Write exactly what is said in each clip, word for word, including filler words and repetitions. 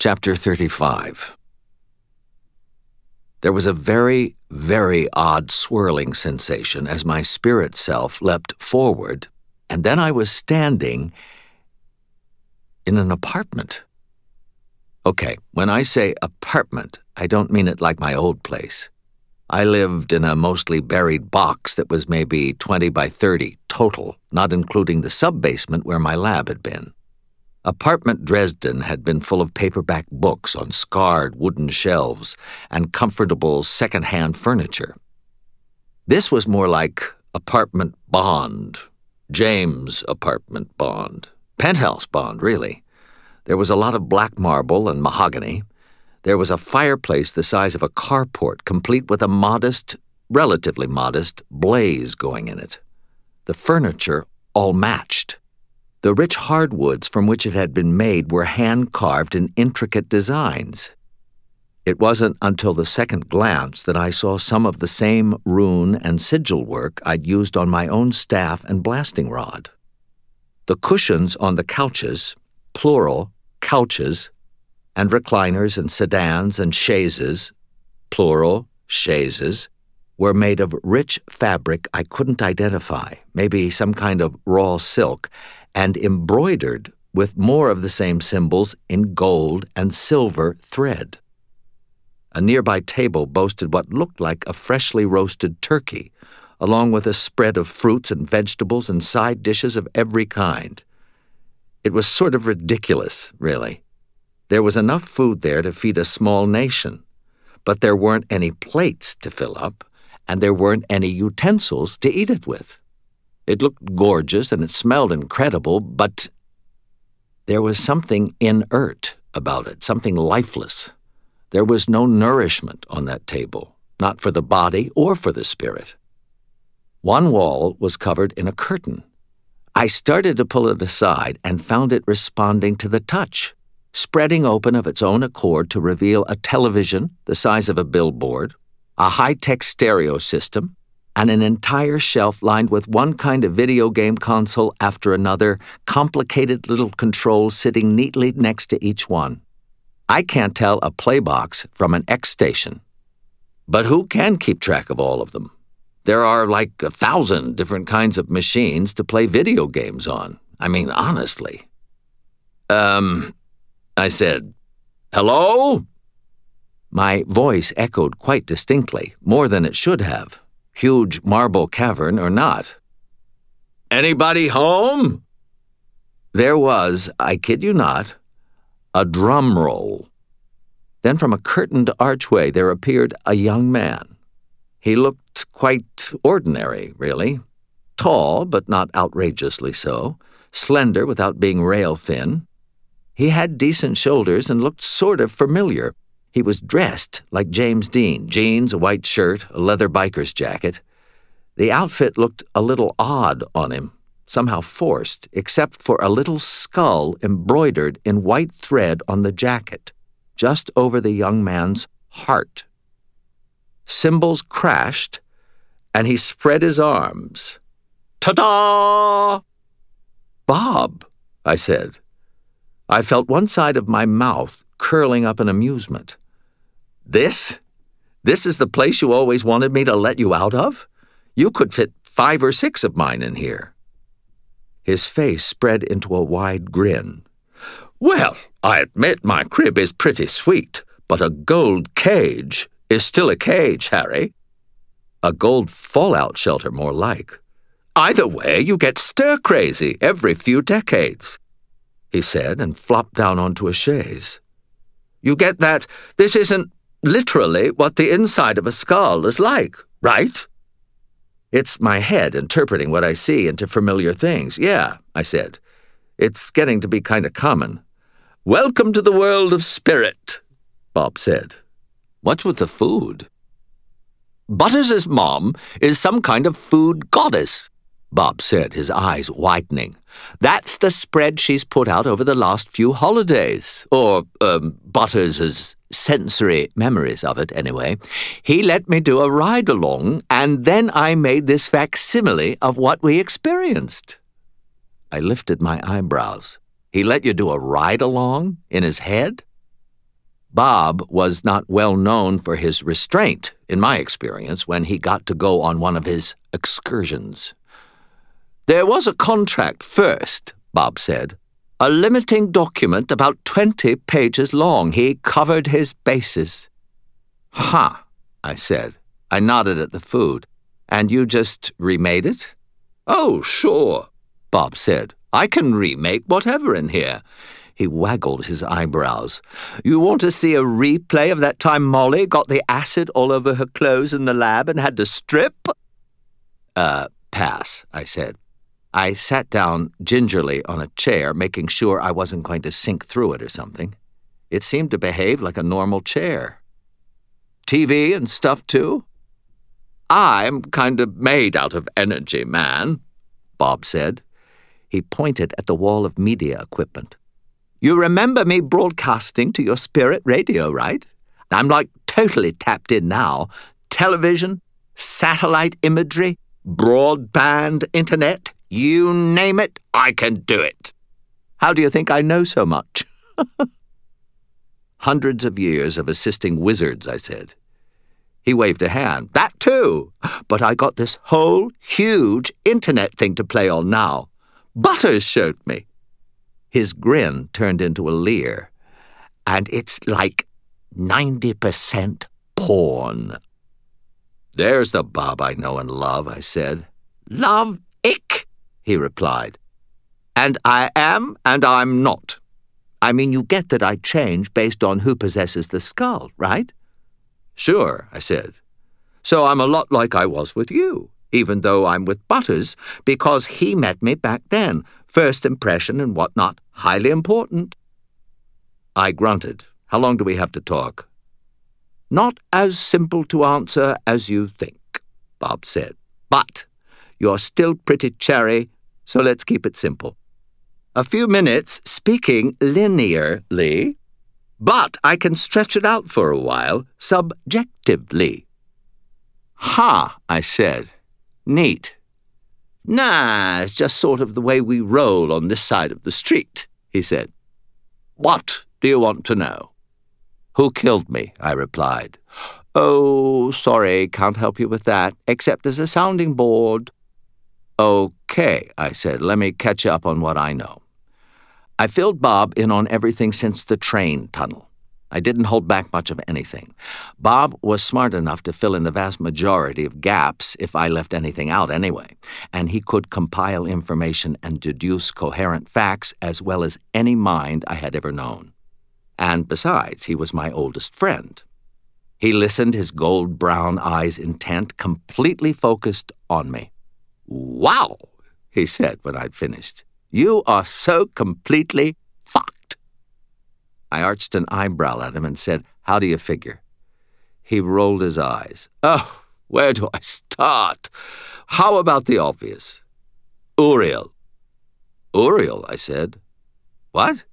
Chapter thirty-five. There was a very, very odd swirling sensation as my spirit self leapt forward, and then I was standing in an apartment. Okay, when I say apartment, I don't mean it like my old place. I lived in a mostly buried box that was maybe twenty by thirty total, not including the sub-basement where my lab had been. Apartment Dresden had been full of paperback books on scarred wooden shelves and comfortable second-hand furniture. This was more like Apartment Bond, James Apartment Bond, Penthouse Bond, really. There was a lot of black marble and mahogany. There was a fireplace the size of a carport, complete with a modest, relatively modest, blaze going in it. The furniture all matched. The rich hardwoods from which it had been made were hand-carved in intricate designs. It wasn't until the second glance that I saw some of the same rune and sigil work I'd used on my own staff and blasting rod. The cushions on the couches, plural, couches, and recliners and sedans and chaises, plural, chaises, were made of rich fabric I couldn't identify, maybe some kind of raw silk, and embroidered with more of the same symbols in gold and silver thread. A nearby table boasted what looked like a freshly roasted turkey, along with a spread of fruits and vegetables and side dishes of every kind. It was sort of ridiculous, really. There was enough food there to feed a small nation, but there weren't any plates to fill up, and there weren't any utensils to eat it with. It looked gorgeous and it smelled incredible, but there was something inert about it, something lifeless. There was no nourishment on that table, not for the body or for the spirit. One wall was covered in a curtain. I started to pull it aside and found it responding to the touch, spreading open of its own accord to reveal a television the size of a billboard, a high-tech stereo system, and an entire shelf lined with one kind of video game console after another, complicated little controls sitting neatly next to each one. I can't tell a playbox from an X station. But who can keep track of all of them? There are like a thousand different kinds of machines to play video games on. I mean, honestly. Um, I said, "Hello?" My voice echoed quite distinctly, more than it should have. Huge marble cavern or not. "Anybody home?" There was, I kid you not, a drum roll. Then from a curtained archway there appeared a young man. He looked quite ordinary, really. Tall, but not outrageously so. Slender without being rail-thin. He had decent shoulders and looked sort of familiar. He was dressed like James Dean, jeans, a white shirt, a leather biker's jacket. The outfit looked a little odd on him, somehow forced, except for a little skull embroidered in white thread on the jacket, just over the young man's heart. Cymbals crashed, and he spread his arms. "Ta-da!" "Bob," I said. I felt one side of my mouth curling up in amusement. This? This is the place you always wanted me to let you out of? You could fit five or six of mine in here. His face spread into a wide grin. "Well, I admit my crib is pretty sweet, but a gold cage is still a cage, Harry. A gold fallout shelter, more like. Either way, you get stir-crazy every few decades," he said, and flopped down onto a chaise. "You get that this isn't literally what the inside of a skull is like, right?" "It's my head interpreting what I see into familiar things. Yeah," I said. "It's getting to be kind of common." "Welcome to the world of spirit," Bob said. "What's with the food?" "Butters' mom is some kind of food goddess," Bob said, his eyes widening. "That's the spread she's put out over the last few holidays. Or, um, Butters' sensory memories of it, anyway. He let me do a ride-along, and then I made this facsimile of what we experienced." I lifted my eyebrows. "He let you do a ride-along in his head?" Bob was not well known for his restraint, in my experience, when he got to go on one of his excursions. "There was a contract first," Bob said. "A limiting document about twenty pages long. He covered his bases." "Huh," I said. I nodded at the food. "And you just remade it?" "Oh, sure," Bob said. "I can remake whatever in here." He waggled his eyebrows. "You want to see a replay of that time Molly got the acid all over her clothes in the lab and had to strip?" Uh, pass, I said. I sat down gingerly on a chair, making sure I wasn't going to sink through it or something. It seemed to behave like a normal chair. "T V and stuff, too?" "I'm kind of made out of energy, man," Bob said. He pointed at the wall of media equipment. "You remember me broadcasting to your spirit radio, right? I'm like totally tapped in now. Television, satellite imagery, broadband internet, you name it, I can do it. How do you think I know so much?" "Hundreds of years of assisting wizards," I said. He waved a hand. "That too. But I got this whole huge internet thing to play on now. Butters showed me." His grin turned into a leer. "And it's like ninety percent porn." "There's the Bob I know and love," I said. "Love ick," he replied. "And I am and I'm not. I mean, you get that I change based on who possesses the skull, right?" "Sure," I said. "So I'm a lot like I was with you, even though I'm with Butters, because he met me back then. First impression and whatnot, highly important." I grunted. "How long do we have to talk?" "Not as simple to answer as you think," Bob said. "But you're still pretty cherry, so let's keep it simple. A few minutes speaking linearly, but I can stretch it out for a while, subjectively." "Huh," I said. "Neat." "Nah, it's just sort of the way we roll on this side of the street," he said. "What do you want to know?" "Who killed me?" I replied. "Oh, sorry, can't help you with that, except as a sounding board." "Okay," I said, "let me catch up on what I know." I filled Bob in on everything since the train tunnel. I didn't hold back much of anything. Bob was smart enough to fill in the vast majority of gaps if I left anything out anyway, and he could compile information and deduce coherent facts as well as any mind I had ever known. And besides, he was my oldest friend. He listened, his gold-brown eyes intent, completely focused on me. "Wow," he said when I'd finished. "You are so completely fucked." I arched an eyebrow at him and said, "How do you figure?" He rolled his eyes. "Oh, where do I start? How about the obvious? Uriel." "Uriel," I said. "What?"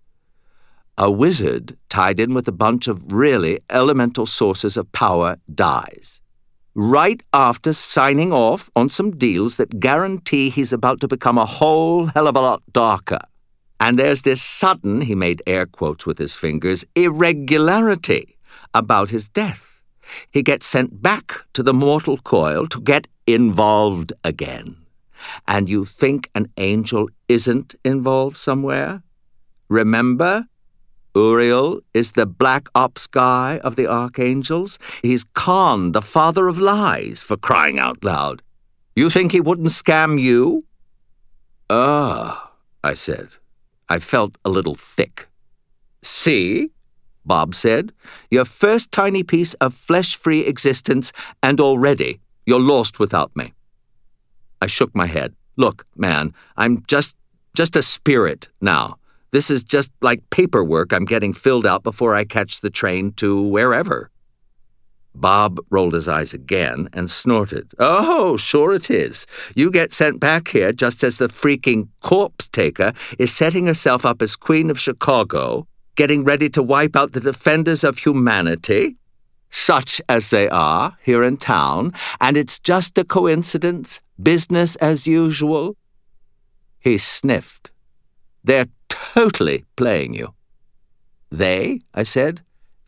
"A wizard tied in with a bunch of really elemental sources of power dies. Right after signing off on some deals that guarantee he's about to become a whole hell of a lot darker. And there's this sudden," he made air quotes with his fingers, "irregularity about his death. He gets sent back to the mortal coil to get involved again. And you think an angel isn't involved somewhere? Remember? Uriel is the black ops guy of the archangels. He's Khan, the father of lies, for crying out loud. You think he wouldn't scam you?" "Ah," I said. I felt a little thick. "See?" Bob said. "Your first tiny piece of flesh-free existence, and already you're lost without me." I shook my head. "Look, man, I'm just, just a spirit now. This is just like paperwork I'm getting filled out before I catch the train to wherever." Bob rolled his eyes again and snorted. "Oh, sure it is. You get sent back here just as the freaking corpse taker is setting herself up as Queen of Chicago, getting ready to wipe out the defenders of humanity, such as they are here in town, and it's just a coincidence, business as usual." He sniffed. "They're totally playing you." "They?" I said.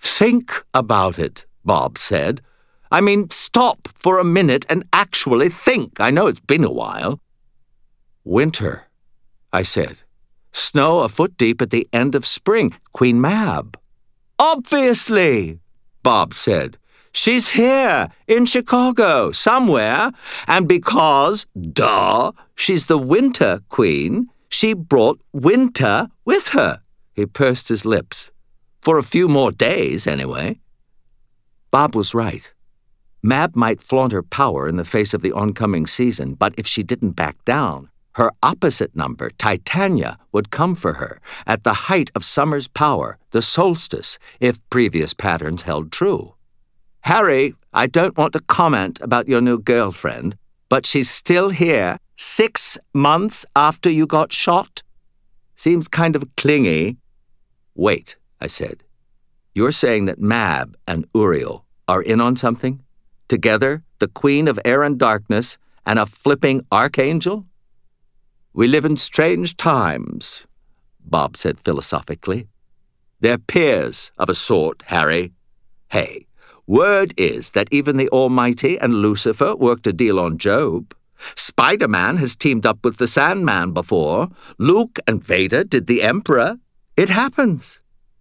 Think about it, Bob said. I mean, stop for a minute and actually think. I know it's been a while. Winter, I said. Snow a foot deep at the end of spring. Queen Mab. Obviously, Bob said. She's here, in Chicago, somewhere. And because, duh, she's the winter queen, she brought winter with her. He pursed his lips. For a few more days, anyway. Bob was right. Mab might flaunt her power in the face of the oncoming season, but if she didn't back down, her opposite number, Titania, would come for her at the height of summer's power, the solstice, if previous patterns held true. Harry, I don't want to comment about your new girlfriend, but she's still here six months after you got shot? Seems kind of clingy. Wait, I said. You're saying that Mab and Uriel are in on something? Together, the Queen of Air and Darkness and a flipping archangel? We live in strange times, Bob said philosophically. They're peers of a sort, Harry. Hey, word is that even the Almighty and Lucifer worked a deal on Job. Spider-Man has teamed up with the Sandman before. Luke and Vader did the Emperor. It happens.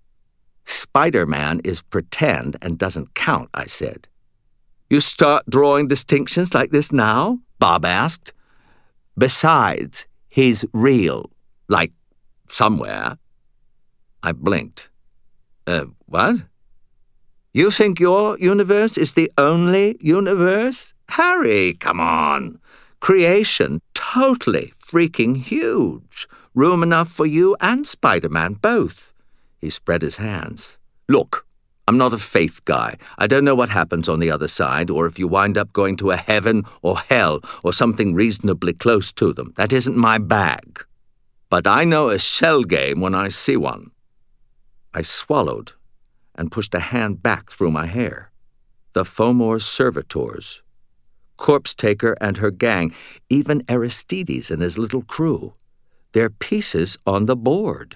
Spider-Man is pretend and doesn't count, I said. You start drawing distinctions like this now? Bob asked. Besides, he's real, like somewhere. I blinked. Uh, what? You think your universe is the only universe? Harry, come on. Creation, totally freaking huge. Room enough for you and Spider-Man both. He spread his hands. Look, I'm not a faith guy. I don't know what happens on the other side, or if you wind up going to a heaven or hell or something reasonably close to them. That isn't my bag. But I know a shell game when I see one. I swallowed and pushed a hand back through my hair. The Fomor's servitors, Corpse Taker and her gang, even Aristides and his little crew. They're pieces on the board.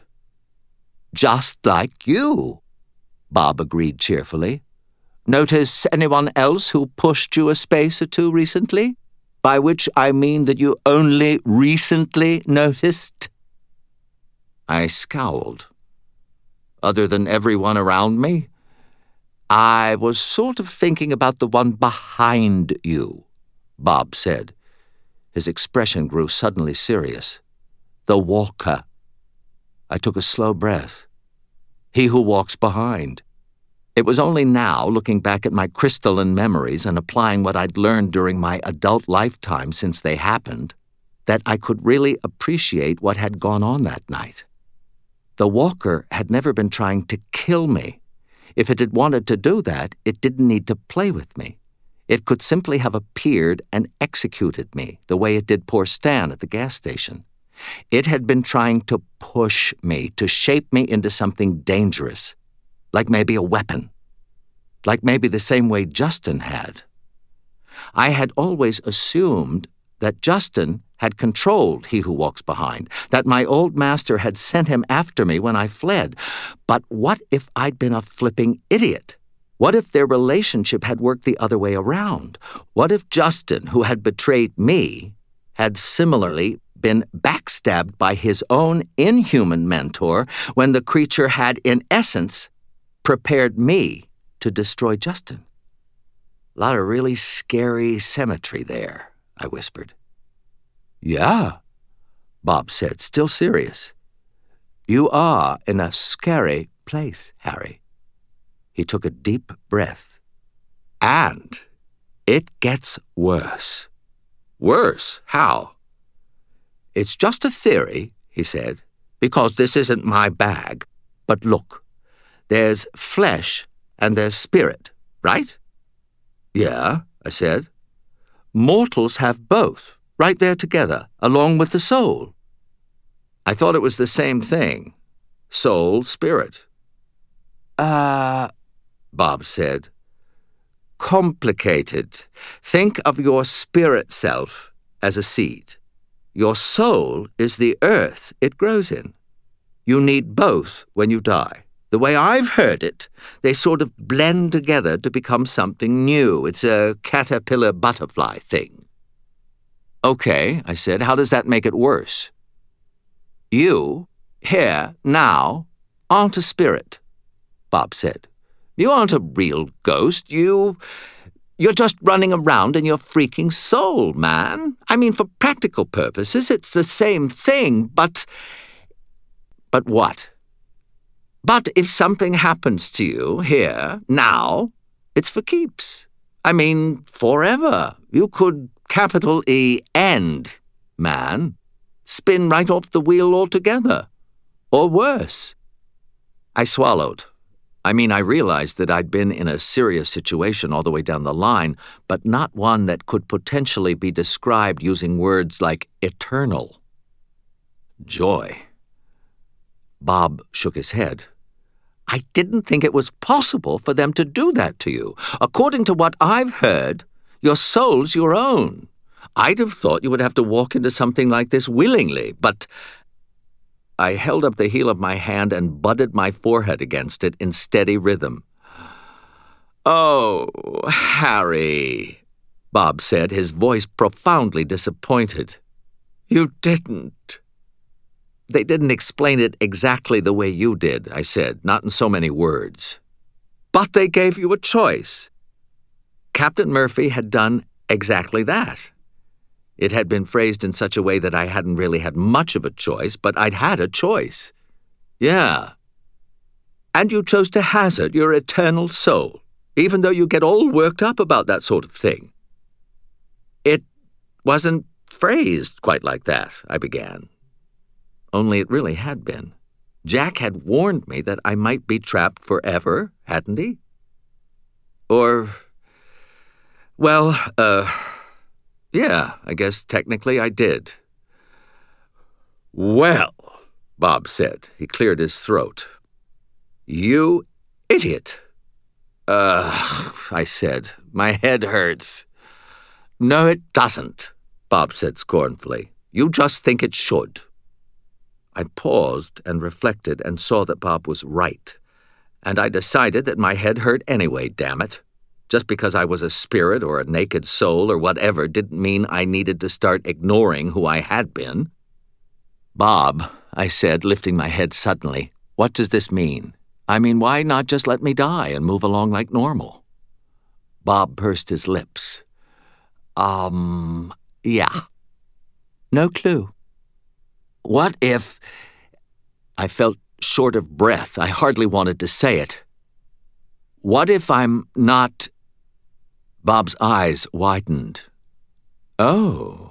Just like you, Bob agreed cheerfully. Notice anyone else who pushed you a space or two recently? By which I mean that you only recently noticed? I scowled. Other than everyone around me? I was sort of thinking about the one behind you, Bob said. His expression grew suddenly serious. The walker. I took a slow breath. He who walks behind. It was only now, looking back at my crystalline memories and applying what I'd learned during my adult lifetime since they happened, that I could really appreciate what had gone on that night. The walker had never been trying to kill me. If it had wanted to do that, it didn't need to play with me. It could simply have appeared and executed me, the way it did poor Stan at the gas station. It had been trying to push me, to shape me into something dangerous, like maybe a weapon, like maybe the same way Justin had. I had always assumed that Justin had controlled He Who Walks Behind, that my old master had sent him after me when I fled. But what if I'd been a flipping idiot? What if their relationship had worked the other way around? What if Justin, who had betrayed me, had similarly been backstabbed by his own inhuman mentor when the creature had, in essence, prepared me to destroy Justin? A lot of really scary symmetry there, I whispered. Yeah, Bob said, still serious. You are in a scary place, Harry. He took a deep breath. And it gets worse. Worse? How? It's just a theory, he said, because this isn't my bag. But look, there's flesh and there's spirit, right? Yeah, I said. Mortals have both, right there together, along with the soul. I thought it was the same thing. Soul, spirit. Uh, Bob said. Complicated. Think of your spirit self as a seed. Your soul is the earth it grows in. You need both when you die, The way I've heard it, they sort of blend together to become something new. It's a caterpillar-butterfly thing. Okay, I said, how does that make it worse? You, here, now, aren't a spirit, Bob said. You aren't a real ghost. You... You're just running around in your freaking soul, man. I mean, for practical purposes, it's the same thing, but... But what? But if something happens to you here, now, it's for keeps. I mean, forever. You could, capital E, end, man. Spin right off the wheel altogether. Or worse. I swallowed. I mean, I realized that I'd been in a serious situation all the way down the line, but not one that could potentially be described using words like eternal. Joy. Bob shook his head. I didn't think it was possible for them to do that to you. According to what I've heard, your soul's your own. I'd have thought you would have to walk into something like this willingly, but... I held up the heel of my hand and butted my forehead against it in steady rhythm. Oh, Harry, Bob said, his voice profoundly disappointed. You didn't. They didn't explain it exactly the way you did, I said, not in so many words. But they gave you a choice. Captain Murphy had done exactly that. It had been phrased in such a way that I hadn't really had much of a choice, but I'd had a choice. Yeah. And you chose to hazard your eternal soul, even though you get all worked up about that sort of thing. It wasn't phrased quite like that, I began. Only it really had been. Jack had warned me that I might be trapped forever, hadn't he? Or, well, uh... yeah, I guess technically I did. Well, Bob said. He cleared his throat. You idiot. Ugh, I said. My head hurts. No, it doesn't, Bob said scornfully. You just think it should. I paused and reflected and saw that Bob was right. And I decided that my head hurt anyway, damn it. Just because I was a spirit or a naked soul or whatever didn't mean I needed to start ignoring who I had been. Bob, I said, lifting my head suddenly, what does this mean? I mean, why not just let me die and move along like normal? Bob pursed his lips. Um, yeah. No clue. What if... I felt short of breath. I hardly wanted to say it. What if I'm not... Bob's eyes widened. Oh.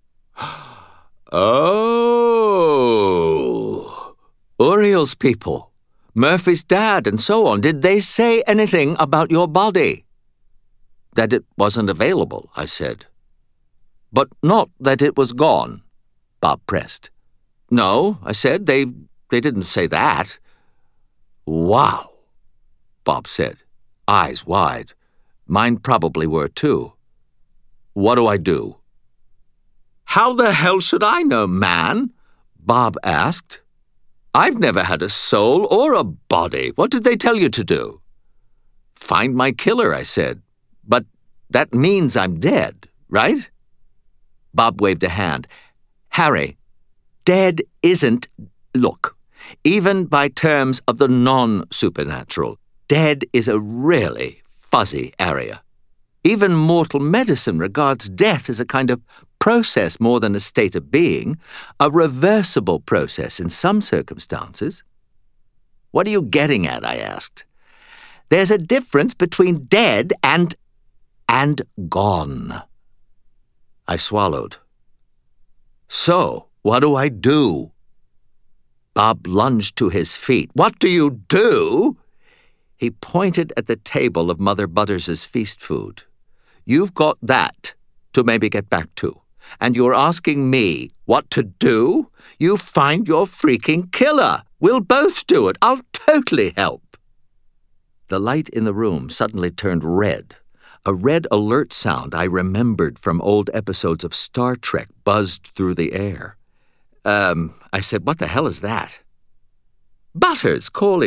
Oh. Uriel's people, Murphy's dad, and so on, did they say anything about your body? That it wasn't available, I said. But not that it was gone, Bob pressed. No, I said, they, they didn't say that. Wow, Bob said, eyes wide. Mine probably were, too. What do I do? How the hell should I know, man? Bob asked. I've never had a soul or a body. What did they tell you to do? Find my killer, I said. But that means I'm dead, right? Bob waved a hand. Harry, dead isn't... Look, even by terms of the non-supernatural, dead is a really fuzzy area. Even mortal medicine regards death as a kind of process more than a state of being, a reversible process in some circumstances. What are you getting at, I asked. There's a difference between dead and... and gone. I swallowed. So, what do I do? Bob lunged to his feet. What do you do? He pointed at the table of Mother Butters's feast food. You've got that to maybe get back to. And you're asking me what to do? You find your freaking killer. We'll both do it. I'll totally help. The light in the room suddenly turned red. A red alert sound I remembered from old episodes of Star Trek buzzed through the air. Um, I said, what the hell is that? Butters calling me.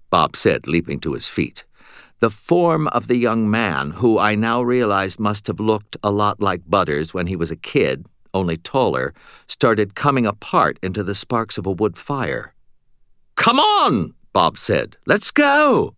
Bob said, leaping to his feet. The form of the young man, who I now realized must have looked a lot like Butters when he was a kid, only taller, started coming apart into the sparks of a wood fire. "Come on," Bob said. "Let's go."